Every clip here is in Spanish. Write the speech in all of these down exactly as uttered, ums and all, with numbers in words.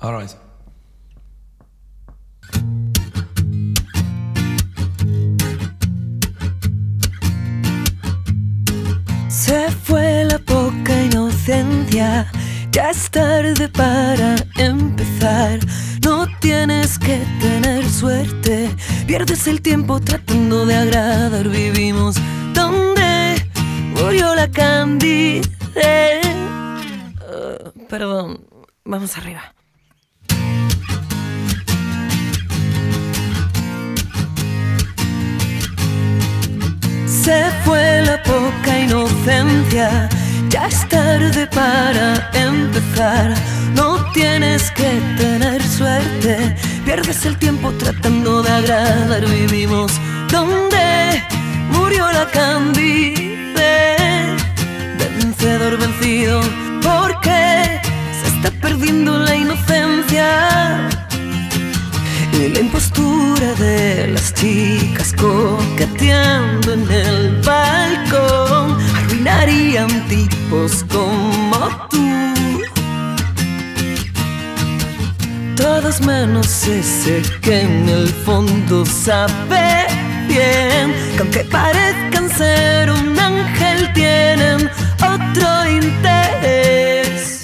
Alright. Se fue la poca inocencia, ya es tarde para empezar. No tienes que tener suerte, pierdes el tiempo tratando de agradar. Vivimos donde murió la Candy. Uh, perdón, vamos arriba. Se fue la poca inocencia, ya es tarde para empezar. No tienes que tener suerte, pierdes el tiempo tratando de agradar. Vivimos donde murió la Candy. Vencedor vencido, porque se está perdiendo la inocencia. Y la impostura de las chicas coqueteando en el balcón arruinarían tipos como tú. Todos menos ese que en el fondo sabe bien que aunque parezcan ser un ángel tienen otro interés.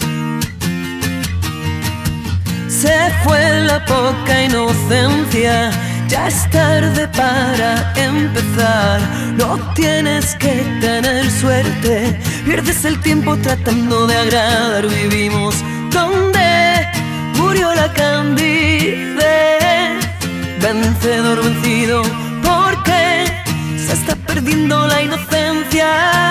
Se fue la poca inocencia, ya es tarde para empezar. No tienes que tener suerte, pierdes el tiempo tratando de agradar. Vivimos donde murió la Candy. Vencedor vencido, porque se está perdiendo la inocencia.